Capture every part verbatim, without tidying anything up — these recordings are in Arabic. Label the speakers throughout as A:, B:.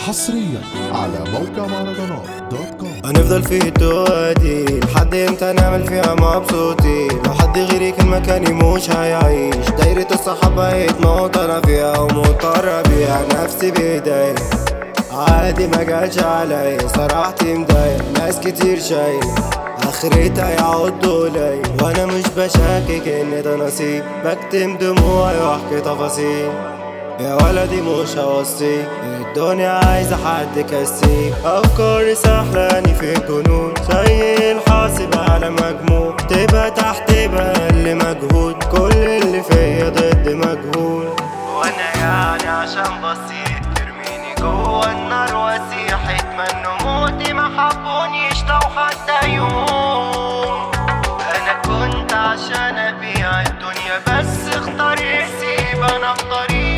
A: حصريا على موقع مهرجانات دوت كوم.
B: هنفضل في التوادي لحد امتى نعمل فيها مبسوطين؟ لو حد غيري كان مكاني مش هيعيش. دايرة الصحاب بقيت موترة فيها ومضطرة بيها نفسي بايديا. عادي ما جاتش عليا صراحتي مضايق، ناس كتير شايلة اخرتها يعضوا لي، وانا مش بشكك ان ده نصيب. بكتم دموعي واحكي تفاصيل، يا ولدي مش هوصيك، الدنيا عايزة حد كسيك. أفكاري سحلاني في الجنون، زي الحاسب على مجموع. تبقى تحت بقل مجهود، كل اللي فيا ضد مجهول. وانا يعني عشان بسيط ترميني جوا النار واسيح. اتمنوا موتي ما حبونيش لو حتى يوم. انا كنت عشان ابيع الدنيا بس اختار يسيب. انا في طريق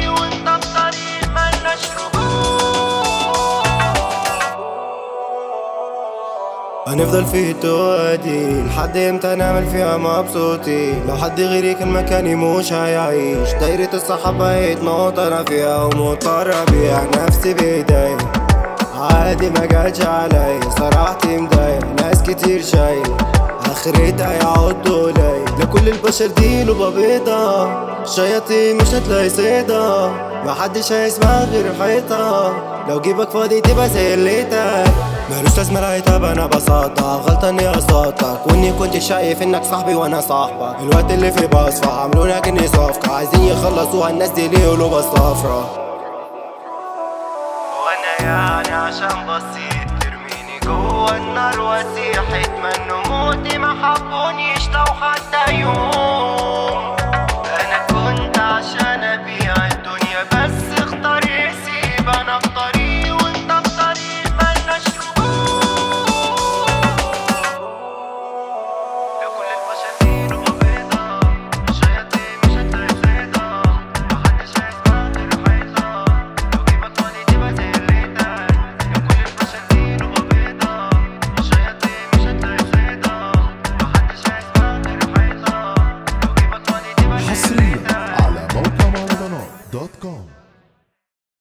B: هنفضل في التوادي لحد امتى نعمل فيها مبسوطين؟ لو حد غيري كان مكاني مش هيعيش. دايرة الصحاب بقيت موترة فيها ومضطرة بيها نفسي بايديا. عادي ما جاتش عليا صراحتي مضايق، ناس كتير شايلة اخرتها يعضوا لي. لكل البشر دي لوبة بيضة، الشياطين مش هتلاقي صيدة. محدش هيسمع غير الحيطة، لو جيبك فاضي تبقى زي الليتك. مالوش لازمة العتاب انا بساطة، غلطة اني قصادك واني كنت شايف انك صاحبي وانا صاحبك. الوقت اللي في بصفة عملونا كني صفقة، عايزين يخلصوها الناس دي ليه قلوبها صفرا. وانا يعني عشان بسيط ترميني جوا النار واسيح. اتمنوا موتي ما حبونيش لو حتى يوم.